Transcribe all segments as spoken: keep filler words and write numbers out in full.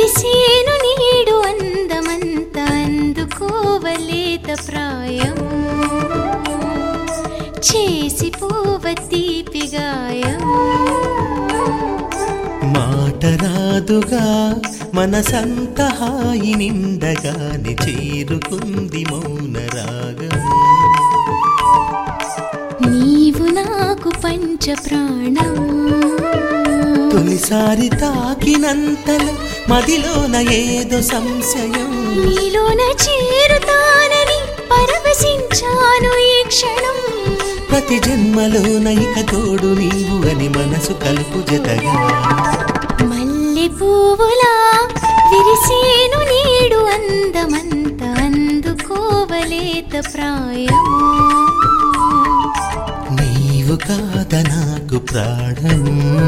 విరిసేను నీడు అందమంత అందుకోవలేత ప్రాయం చేసిపోవ తీపి గాయం మాట రాదుగా మనసంత హాయి నిండగాని చేరుకుంది మౌన రాగం నీవు నాకు పంచ ప్రాణం తొలిసారి తాకినంతలో మదిలోన ఏదో సంశయం నీలోన చేరుతానని పరవశించాను ఈ క్షణం ప్రతి జన్మలోన ఇక తోడు నీవు అని మనసు కలుపు జతగా మల్లె పువ్వులా విరిసేను నీడు అందమంత అందుకోవలేత ప్రాయం నీవు కాద నాకు ప్రాణం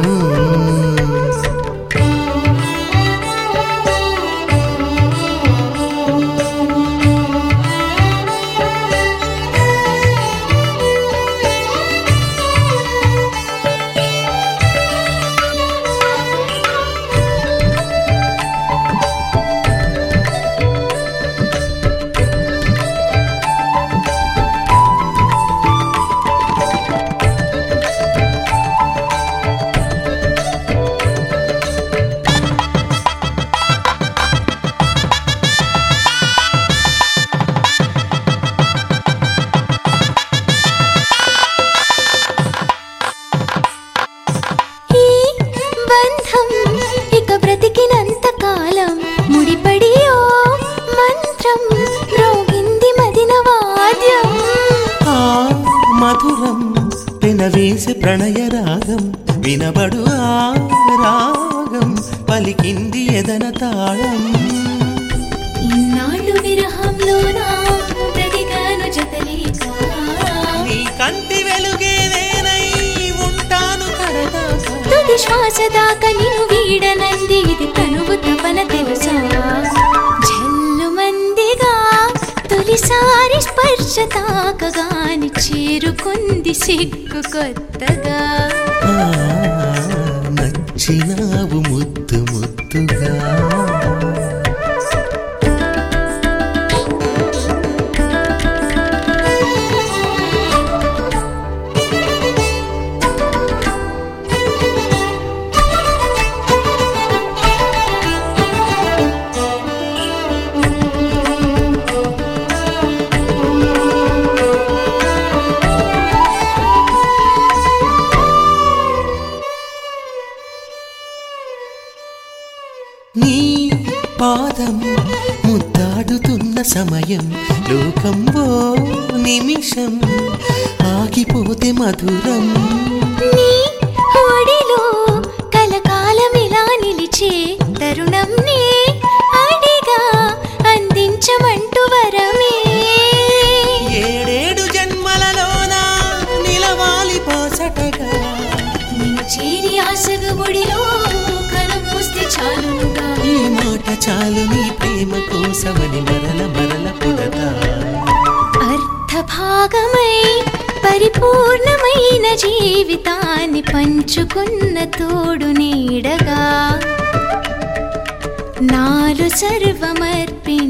మధురం పెనవేసి ప్రణయ రాగం వినబడు ఆ రాగం పలికింది ఎదన తాళం ఇన్నాళ్ళు విరహంలోనా బ్రతికాను జతలేక నీ కంటి వెలుగే నేనై ఉంటాను కడదాకా తుది శ్వాస దాకా నిన్ను వీడనంది ఇది తనువు తపన తెలుసా జల్లుమందిగా తొలిసారి స్పర్శ తాకగాని చేరుకుంది సిగ్గు కొత్తగా నచ్చినావు ముద్దు ముద్దుగా నీ పాదం ముద్దాడుతున్న సమయం లోకంలో నిమిషం ఆగిపోతే మధురం నీ ఒడిలో కలకాలమిలా నిలిచే తరుణం నే అడిగా అందించమంటూ వరమే ఏడేడు జన్మలలోన నిలవాలి పాసటగా నిన్ను చేరి ఆశగా ఒడిలో కనుమూస్తే చాలునుగా ఈ మాట చాలు నీ ప్రేమ కోసమని మరల మరల పుడతా అర్థభాగమై పరిపూర్ణమైన జీవితాన్ని పంచుకున్న తోడు నీడగా నాలు సర్వమర్పించ